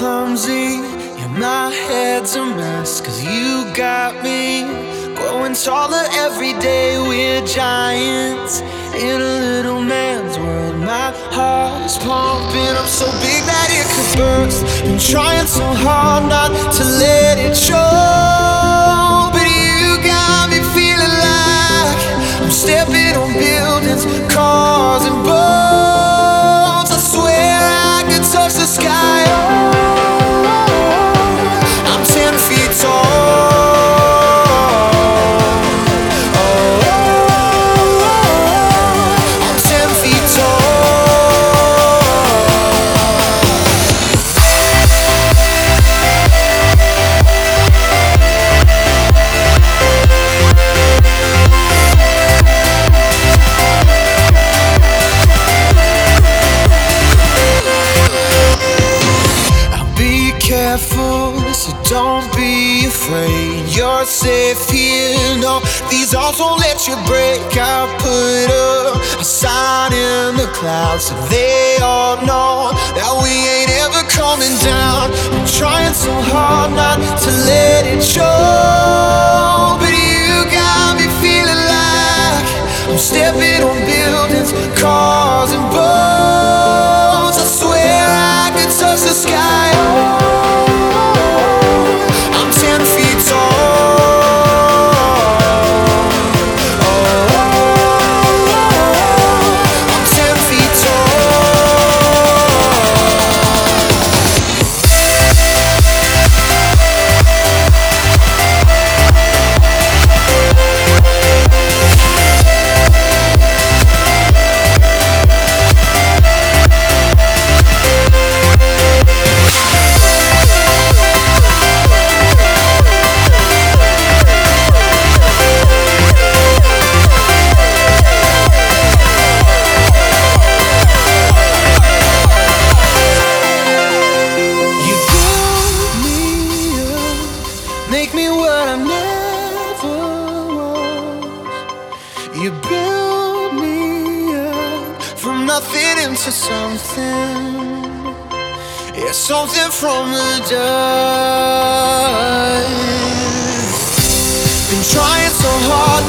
clumsy, yeah, my head's a mess. Cause you got me growing taller every day. We're giants in a little man's world. My heart is pumping up so big that it could burst. Been trying so hard not to let it show, but you got me feeling like I'm stepping on buildings, cars and boats. I swear I could touch the sky. Oh, I'm 10 feet tall. Oh, I'm 10 feet careful, so don't be afraid. You're safe here, no, these arms won't let you break. I put a sign in the clouds so they all know that we ain't ever coming down. I'm trying so hard not to let it show, but you got me feeling like I'm stepping on buildings, cars and boats. I swear I could touch the sky. I'm 10 feet tall. Oh, I'm 10 feet make me what I never was. You build me up from nothing into something. Yeah, something from the dust. Been trying so hard